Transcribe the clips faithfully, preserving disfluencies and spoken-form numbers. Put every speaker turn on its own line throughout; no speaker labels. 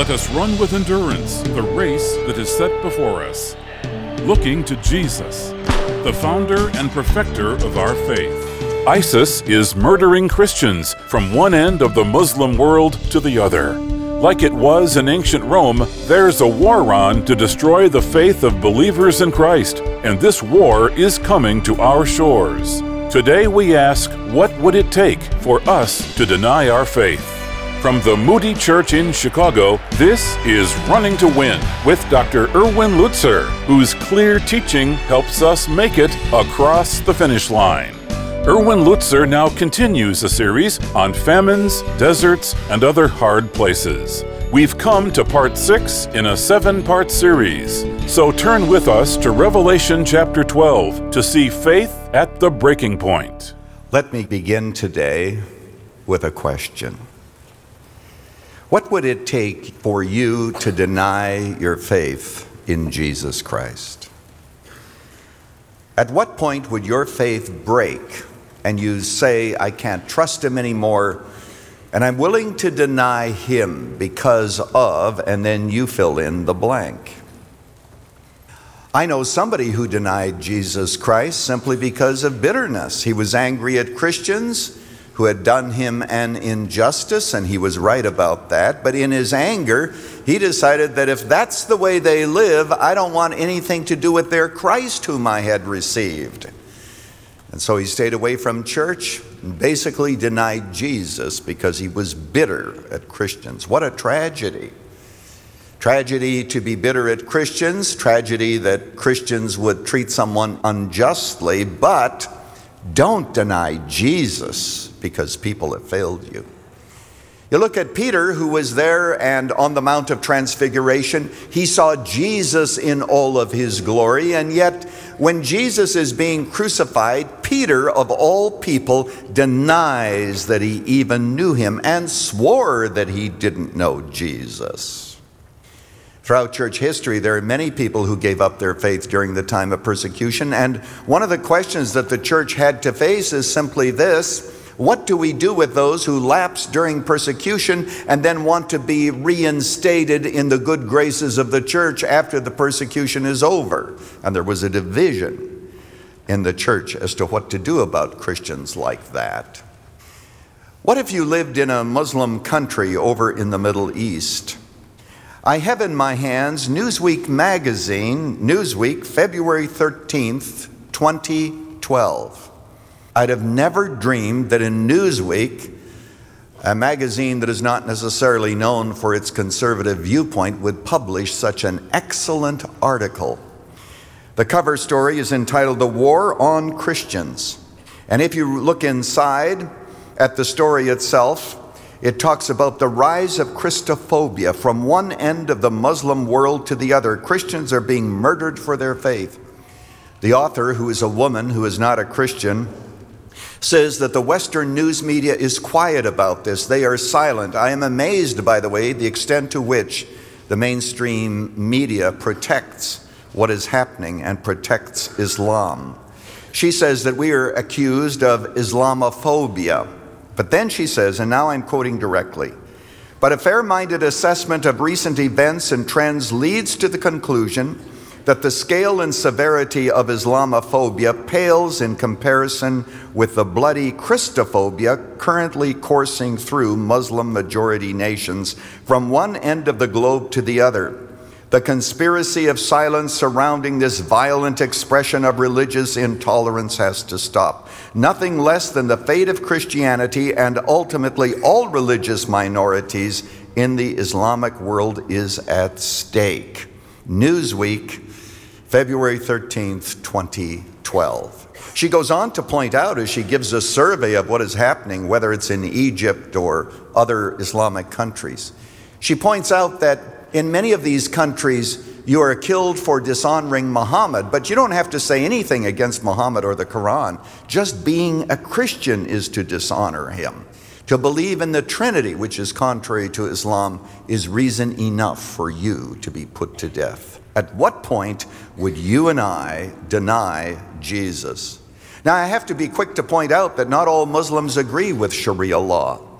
Let us run with endurance the race that is set before us, looking to Jesus, the founder and perfecter of our faith. ISIS is murdering Christians from one end of the Muslim world to the other. Like it was in ancient Rome, there's a war on to destroy the faith of believers in Christ, and this war is coming to our shores. Today we ask, what would it take for us to deny our faith? From the Moody Church in Chicago, this is Running to Win with Doctor Erwin Lutzer, whose clear teaching helps us make it across the finish line. Erwin Lutzer now continues a series on famines, deserts, and other hard places. We've come to part six in a seven-part series. So turn with us to Revelation chapter twelve to see faith at the breaking point.
Let me begin today with a question. What would it take for you to deny your faith in Jesus Christ? At what point would your faith break and you say, I can't trust him anymore, and I'm willing to deny him because of, and then you fill in the blank. I know somebody who denied Jesus Christ simply because of bitterness. He was angry at Christians who had done him an injustice, and he was right about that. But in his anger, he decided that if that's the way they live, I don't want anything to do with their Christ whom I had received. And so he stayed away from church and basically denied Jesus because he was bitter at Christians. What a tragedy. Tragedy to be bitter at Christians, tragedy that Christians would treat someone unjustly, but don't deny Jesus because people have failed you. You look at Peter, who was there and on the Mount of Transfiguration, he saw Jesus in all of his glory, and yet when Jesus is being crucified, Peter, of all people, denies that he even knew him and swore that he didn't know Jesus. Throughout church history, there are many people who gave up their faith during the time of persecution, and one of the questions that the church had to face is simply this: what do we do with those who lapse during persecution and then want to be reinstated in the good graces of the church after the persecution is over? And there was a division in the church as to what to do about Christians like that. What if you lived in a Muslim country over in the Middle East? I have in my hands Newsweek magazine, Newsweek, February thirteenth, twenty twelve. I'd have never dreamed that in Newsweek, a magazine that is not necessarily known for its conservative viewpoint, would publish such an excellent article. The cover story is entitled "The War on Christians." And if you look inside at the story itself, it talks about the rise of Christophobia from one end of the Muslim world to the other. Christians are being murdered for their faith. The author, who is a woman who is not a Christian, says that the Western news media is quiet about this. They are silent. I am amazed, by the way, the extent to which the mainstream media protects what is happening and protects Islam. She says that we are accused of Islamophobia. But then she says, and now I'm quoting directly, but a fair-minded assessment of recent events and trends leads to the conclusion that the scale and severity of Islamophobia pales in comparison with the bloody Christophobia currently coursing through Muslim-majority nations from one end of the globe to the other. The conspiracy of silence surrounding this violent expression of religious intolerance has to stop. Nothing less than the fate of Christianity and ultimately all religious minorities in the Islamic world is at stake. Newsweek, February thirteenth, twenty twelve. She goes on to point out, as she gives a survey of what is happening, whether it's in Egypt or other Islamic countries, she points out that in many of these countries, you are killed for dishonoring Muhammad, but you don't have to say anything against Muhammad or the Quran. Just being a Christian is to dishonor him. To believe in the Trinity, which is contrary to Islam, is reason enough for you to be put to death. At what point would you and I deny Jesus? Now, I have to be quick to point out that not all Muslims agree with Sharia law.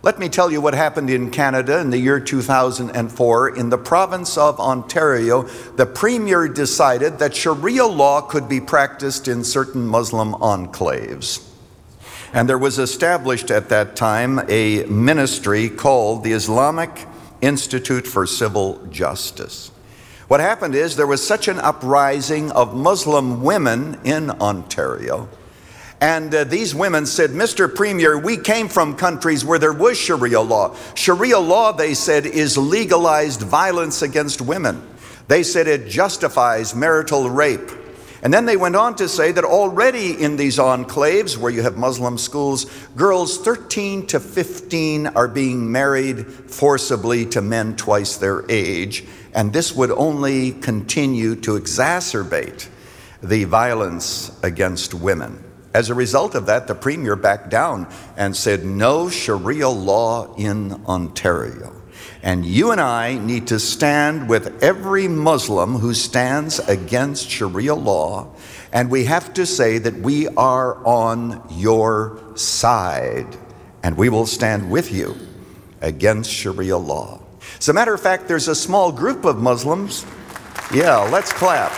Let me tell you what happened in Canada in the year two thousand four. In the province of Ontario, the premier decided that Sharia law could be practiced in certain Muslim enclaves. And there was established at that time a ministry called the Islamic Institute for Civil Justice. What happened is there was such an uprising of Muslim women in Ontario. And uh, these women said, Mister Premier, we came from countries where there was Sharia law. Sharia law, they said, is legalized violence against women. They said it justifies marital rape. And then they went on to say that already in these enclaves where you have Muslim schools, girls thirteen to fifteen are being married forcibly to men twice their age. And this would only continue to exacerbate the violence against women. As a result of that, the premier backed down and said, no Sharia law in Ontario. And you and I need to stand with every Muslim who stands against Sharia law, and we have to say that we are on your side, and we will stand with you against Sharia law. As a matter of fact, there's a small group of Muslims. Yeah, let's clap.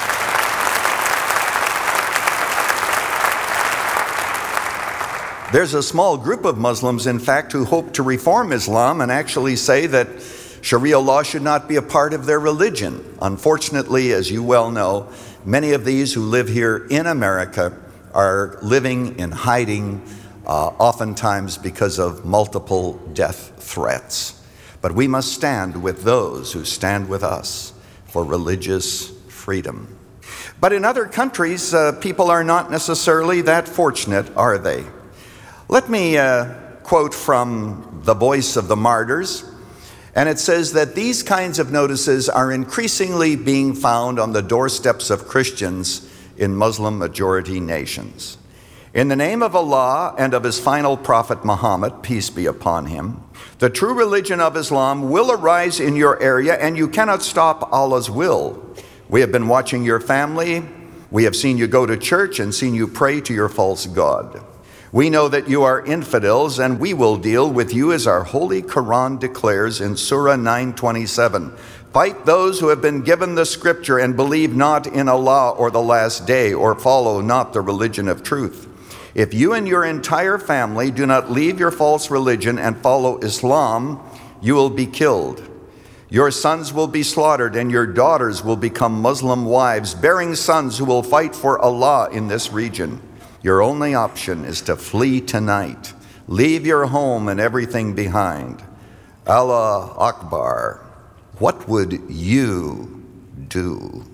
There's a small group of Muslims, in fact, who hope to reform Islam and actually say that Sharia law should not be a part of their religion. Unfortunately, as you well know, many of these who live here in America are living in hiding, uh, oftentimes because of multiple death threats. But we must stand with those who stand with us for religious freedom. But in other countries, uh, people are not necessarily that fortunate, are they? Let me uh, quote from The Voice of the Martyrs, and it says that these kinds of notices are increasingly being found on the doorsteps of Christians in Muslim-majority nations. In the name of Allah and of his final prophet Muhammad, peace be upon him, the true religion of Islam will arise in your area, and you cannot stop Allah's will. We have been watching your family. We have seen you go to church and seen you pray to your false god. We know that you are infidels, and we will deal with you as our Holy Quran declares in Surah nine twenty-seven. Fight those who have been given the scripture and believe not in Allah or the last day, or follow not the religion of truth. If you and your entire family do not leave your false religion and follow Islam, you will be killed. Your sons will be slaughtered, and your daughters will become Muslim wives, bearing sons who will fight for Allah in this region. Your only option is to flee tonight. Leave your home and everything behind. Allah Akbar. What would you do?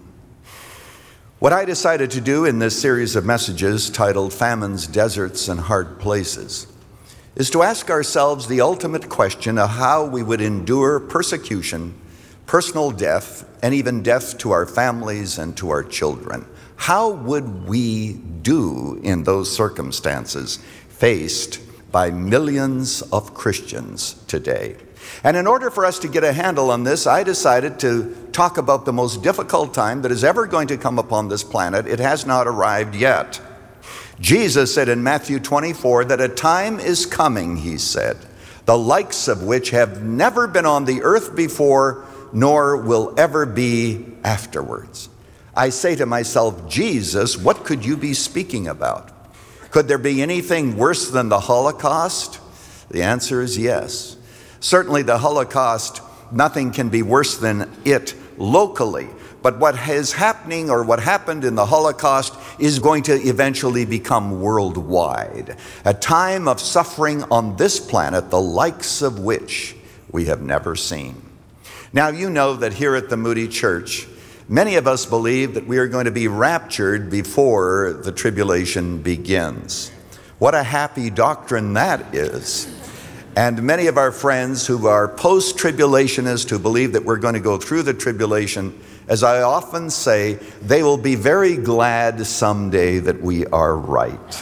What I decided to do in this series of messages titled Famines, Deserts, and Hard Places is to ask ourselves the ultimate question of how we would endure persecution, personal death, and even death to our families and to our children. How would we do in those circumstances faced by millions of Christians today? And in order for us to get a handle on this, I decided to talk about the most difficult time that is ever going to come upon this planet. It has not arrived yet. Jesus said in Matthew twenty-four that a time is coming, he said, the likes of which have never been on the earth before, nor will ever be afterwards. I say to myself, Jesus, what could you be speaking about? Could there be anything worse than the Holocaust? The answer is yes. Certainly the Holocaust, nothing can be worse than it locally. But what is happening, or what happened in the Holocaust, is going to eventually become worldwide. A time of suffering on this planet, the likes of which we have never seen. Now, you know that here at the Moody Church, many of us believe that we are going to be raptured before the tribulation begins. What a happy doctrine that is. And many of our friends who are post-tribulationists, who believe that we're going to go through the tribulation, as I often say, they will be very glad someday that we are right.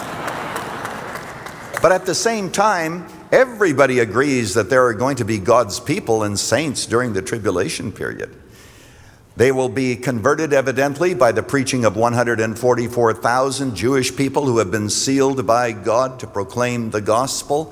But at the same time, everybody agrees that there are going to be God's people and saints during the tribulation period. They will be converted evidently by the preaching of one hundred forty-four thousand Jewish people who have been sealed by God to proclaim the gospel.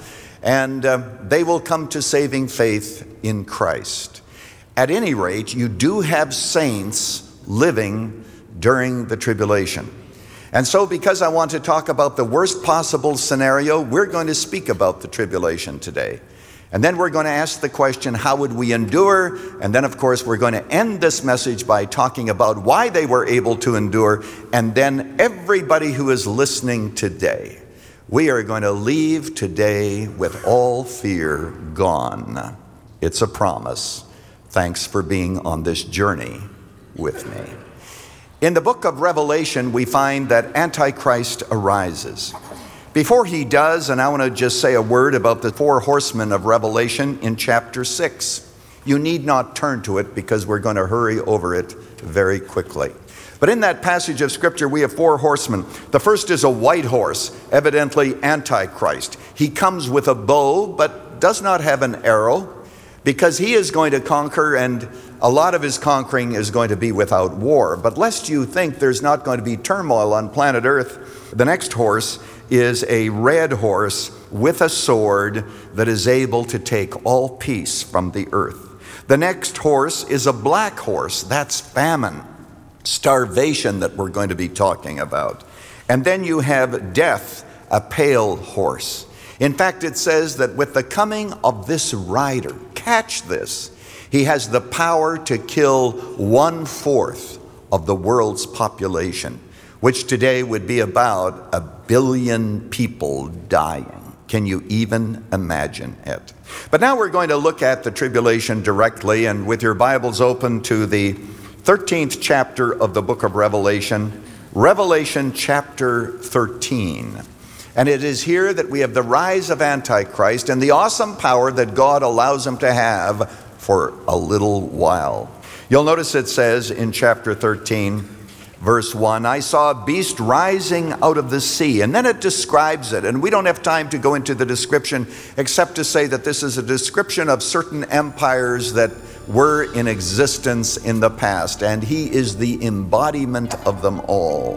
and uh, they will come to saving faith in Christ. At any rate, you do have saints living during the tribulation. And so because I want to talk about the worst possible scenario, we're going to speak about the tribulation today. And then we're going to ask the question, how would we endure? And then, of course, we're going to end this message by talking about why they were able to endure. And then everybody who is listening today, we are going to leave today with all fear gone. It's a promise. Thanks for being on this journey with me. In the book of Revelation, we find that Antichrist arises. Before he does, and I want to just say a word about the four horsemen of Revelation in chapter six. You need not turn to it because we're going to hurry over it very quickly. But in that passage of Scripture, we have four horsemen. The first is a white horse, evidently Antichrist. He comes with a bow, but does not have an arrow, because he is going to conquer, and a lot of his conquering is going to be without war. But lest you think there's not going to be turmoil on planet Earth, the next horse is a red horse with a sword that is able to take all peace from the earth. The next horse is a black horse. That's famine, starvation that we're going to be talking about. And then you have death, a pale horse. In fact, it says that with the coming of this rider, catch this, he has the power to kill one-fourth of the world's population, which today would be about a billion people dying. Can you even imagine it? But now we're going to look at the tribulation directly, and with your Bibles open to the thirteenth chapter of the book of Revelation, Revelation chapter thirteen. And it is here that we have the rise of Antichrist and the awesome power that God allows him to have for a little while. You'll notice it says in chapter thirteen, verse one, I saw a beast rising out of the sea. And then it describes it. And we don't have time to go into the description except to say that this is a description of certain empires that were in existence in the past. And he is the embodiment of them all.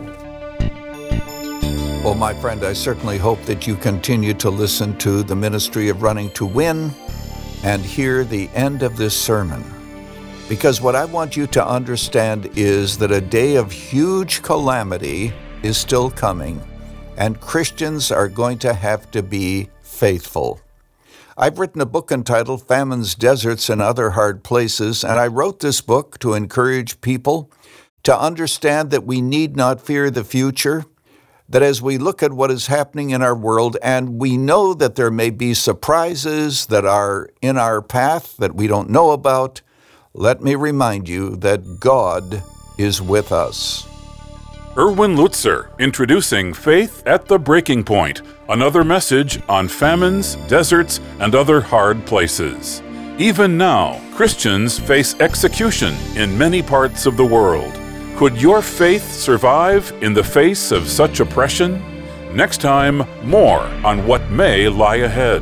Well, my friend, I certainly hope that you continue to listen to the ministry of Running to Win and hear the end of this sermon. Because what I want you to understand is that a day of huge calamity is still coming, and Christians are going to have to be faithful. I've written a book entitled Famines, Deserts, and Other Hard Places, and I wrote this book to encourage people to understand that we need not fear the future, that as we look at what is happening in our world, and we know that there may be surprises that are in our path that we don't know about, let me remind you that God is with us.
Erwin Lutzer, introducing Faith at the Breaking Point, another message on famines, deserts, and other hard places. Even now, Christians face execution in many parts of the world. Could your faith survive in the face of such oppression? Next time, more on what may lie ahead.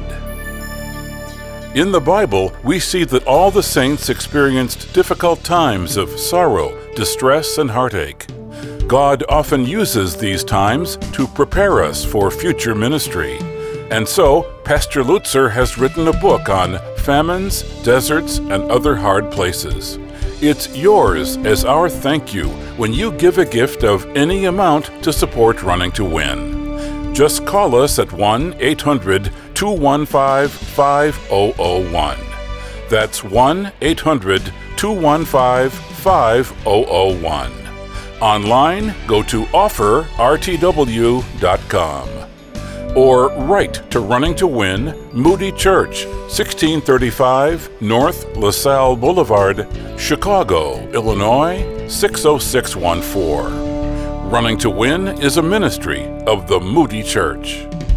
In the Bible, we see that all the saints experienced difficult times of sorrow, distress, and heartache. God often uses these times to prepare us for future ministry. And so, Pastor Lutzer has written a book on famines, deserts, and other hard places. It's yours as our thank you when you give a gift of any amount to support Running to Win. Just call us at one eight hundred two one five five zero zero one. That's one eight hundred two one five five zero zero one. Online, go to offer r t w dot com. Or write to Running to Win, Moody Church, sixteen thirty-five North LaSalle Boulevard, Chicago, Illinois, six oh six one four. Running to Win is a ministry of the Moody Church.